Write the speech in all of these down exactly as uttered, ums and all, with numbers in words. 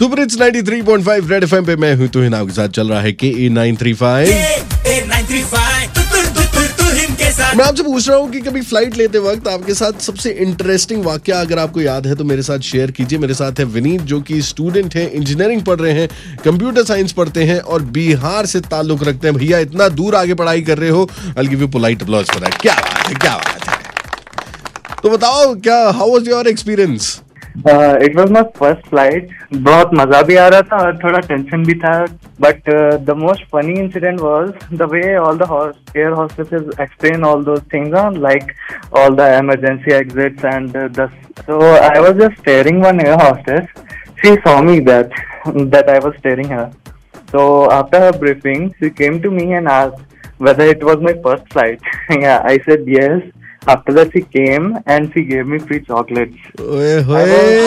Super Hits ninety three point five Red FM पे मैं हूं तुहिन, आपके साथ चल रहा है के ए नाइन थ्री फाइव। मैं आपसे पूछ रहा हूँ कि कभी फ्लाइट लेते वक्त आपके साथ सबसे इंटरेस्टिंग वाकया अगर आपको याद है तो मेरे साथ शेयर कीजिए। मेरे साथ है विनीत जो कि स्टूडेंट है, इंजीनियरिंग पढ़ रहे हैं, कंप्यूटर साइंस पढ़ते हैं और बिहार से ताल्लुक रखते हैं। भैया इतना दूर आगे पढ़ाई कर रहे हो, I will give you polite applause for that. क्या बात है, क्या बात है। तो बताओ क्या, how was your experience? It was my first flight. बहुत मजा भी आ रहा था और थोड़ा टेंशन भी था, but the most funny incident was the way all the air hostesses explain all those things on like all the emergency exits and uh, the so I was just staring one air hostess. She saw me that that I was staring her. So after her briefing, she came to me and asked whether it was my first flight. Yeah, I said yes. After that, she came and she gave me free chocolates. ओए होए,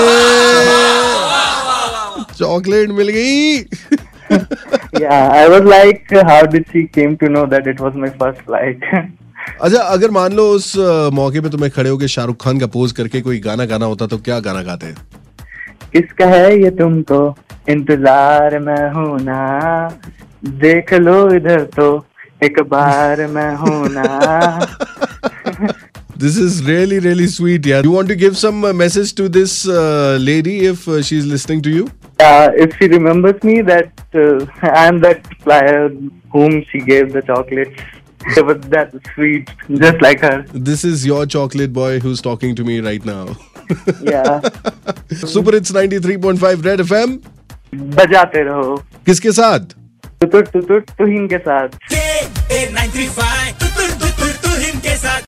chocolate मिल गई। Yeah, I was like, how did she came to know that it was my first flight? अच्छा, अगर मान लो उस मौके पे तुम्हें खड़े होके शाहरुख खान का पोज करके कोई गाना गाना होता तो क्या गाना गाते हैं? किसका है ये तुमको इंतजार में हूं ना, देख लो इधर तो एक बार मैं हूं ना। This is really really sweet, yeah. You want to give some uh, message to this uh, lady if uh, she's listening to you? Uh, if she remembers me, that uh, I am that flyer whom she gave the chocolates. It was that sweet, just like her. This is your chocolate boy who's talking to me right now. Yeah. Super Hits ninety three point five Red F M बजाते रहो। किसके साथ? तुतुर तुतुर तुहिन के साथ। के ए nine three five